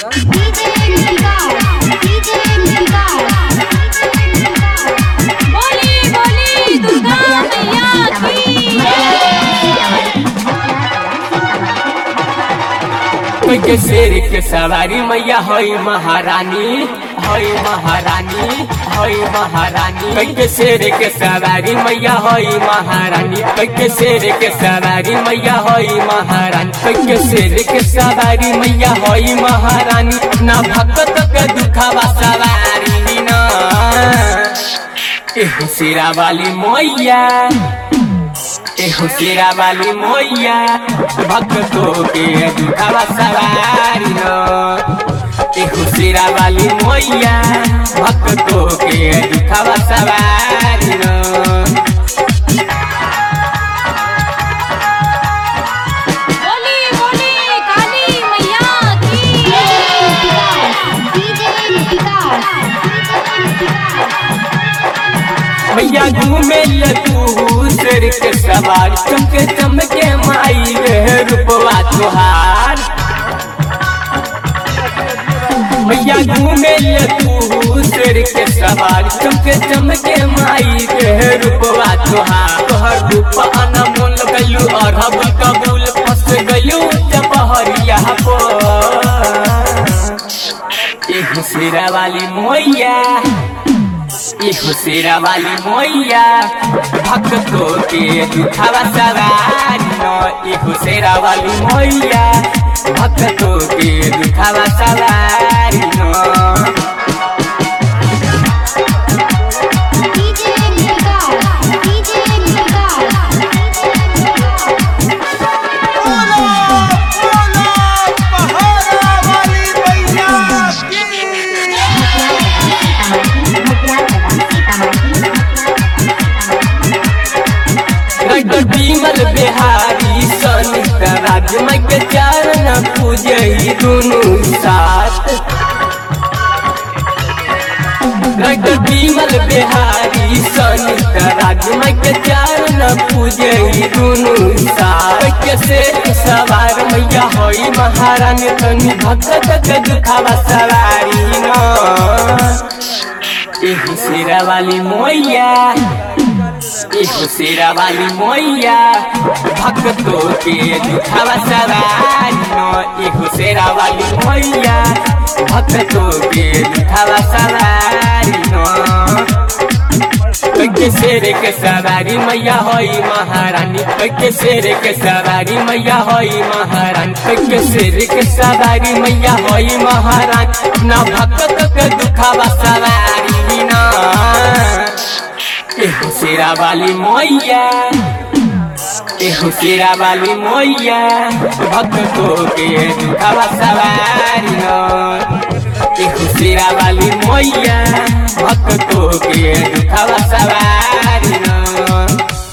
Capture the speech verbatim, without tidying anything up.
DJ Vikas DJ विकास बोली बोली दुर्गा मैया की के शेर के सवारी मैया हई महारानी हई महारानी हई महारानी के शेर के सवारी मैया हई महारानी के शेर के सवारी मैया हई महारानी के शेर के सवारी मैया हई महारानी ना भक्त के दुखावा सवारी ना एहो शेरा वाली मैया एहो शेरा वाली मैया भक्तों के दुखावा सवारी न एहो शेरा वाली मैया भक्तों के दुखावा सवारी न बोली बोली काली मैया की डीजे विकास मैया घूमे तू शेर के सवार चमके चमके माई रे रूपवा तोहार मैया घूमे तू शेर के सवार चमके चमके माई रे रूपवा तोहार तोहर रूप अनमोल गलू अरब कबूल फंस गलू जबहरिया पर एहो शेरा वाली मैया एहो शेरा वाली मैया भक्तों के दुखावा सवारी न एहो शेरा वाली मैया भक्तों के दुखावा सवारी न डीजे विकास डीजे विकास विमल बिहारी सनित राज्य में के चरण पूजे दुनू साथ विमल बिहारी सनित राज्य में के चरण पूजे दुनू साथ के से सवार मैया होई महारानी तनी भक्त के दुखावा सवारी न एहो शेरा वाली मैया एहो शेरा वाली मैया भक्तों के दुखावा सवारी न एहो शेरा वाली मैया भक्तों के दुखावा सवारी न के शेर के सवारी मैया होई महारानी के शेर के सवारी मैया होई महारानी के शेर के सवारी मैया होई महारानी ना भक्त के दुखावा सवारी न एहो शेरा वाली मैया एहो शेरा वाली मैया भक्तों के दुखावा सवारी न एहो शेरा वाली मैया भक्तों के दुखावा सवारी न